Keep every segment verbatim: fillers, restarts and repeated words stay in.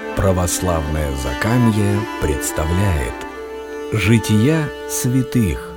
Православное Закамье представляет Жития святых.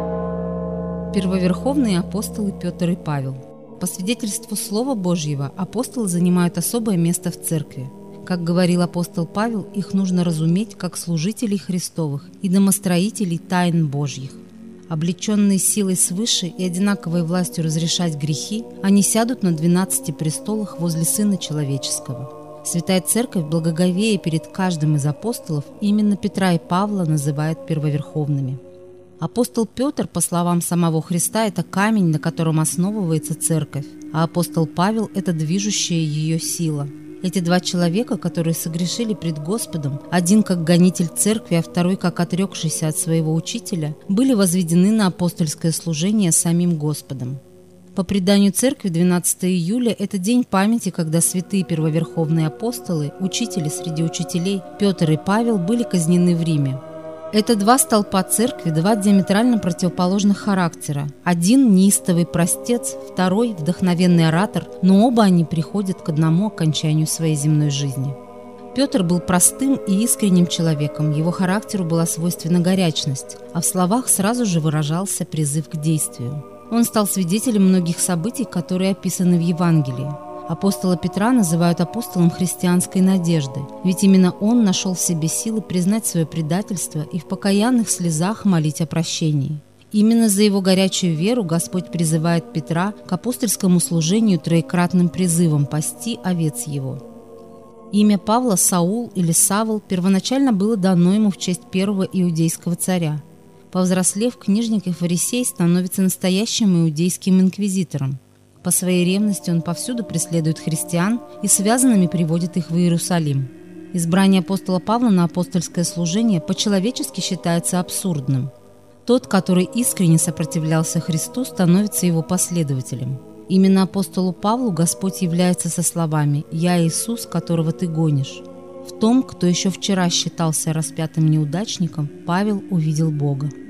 Первоверховные апостолы Петр и Павел. По свидетельству Слова Божьего, апостолы занимают особое место в церкви. Как говорил апостол Павел, их нужно разуметь как служителей Христовых и домостроителей тайн Божьих. Облеченные силой свыше и одинаковой властью разрешать грехи, они сядут на двенадцати престолах возле Сына Человеческого. Святая Церковь, благоговея перед каждым из апостолов, именно Петра и Павла называет первоверховными. Апостол Петр, по словам самого Христа, это камень, на котором основывается Церковь, а апостол Павел – это движущая ее сила. Эти два человека, которые согрешили пред Господом, один как гонитель Церкви, а второй как отрекшийся от своего учителя, были возведены на апостольское служение самим Господом. По преданию Церкви, двенадцатого июля – это день памяти, когда святые первоверховные апостолы, учители среди учителей Петр и Павел были казнены в Риме. Это два столпа Церкви, два диаметрально противоположных характера. Один – неистовый простец, второй – вдохновенный оратор, но оба они приходят к одному окончанию своей земной жизни. Петр был простым и искренним человеком, его характеру была свойственна горячность, а в словах сразу же выражался призыв к действию. Он стал свидетелем многих событий, которые описаны в Евангелии. Апостола Петра называют апостолом христианской надежды, ведь именно он нашел в себе силы признать свое предательство и в покаянных слезах молить о прощении. Именно за его горячую веру Господь призывает Петра к апостольскому служению троекратным призывом пасти овец его. Имя Павла, Саул или Савл, первоначально было дано ему в честь первого иудейского царя. Повзрослев, книжник и фарисей становится настоящим иудейским инквизитором. По своей ревности он повсюду преследует христиан и связанными приводит их в Иерусалим. Избрание апостола Павла на апостольское служение по-человечески считается абсурдным. Тот, который искренне сопротивлялся Христу, становится его последователем. Именно апостолу Павлу Господь является со словами «Я Иисус, которого ты гонишь». В том, кто еще вчера считался распятым неудачником, Павел увидел Бога.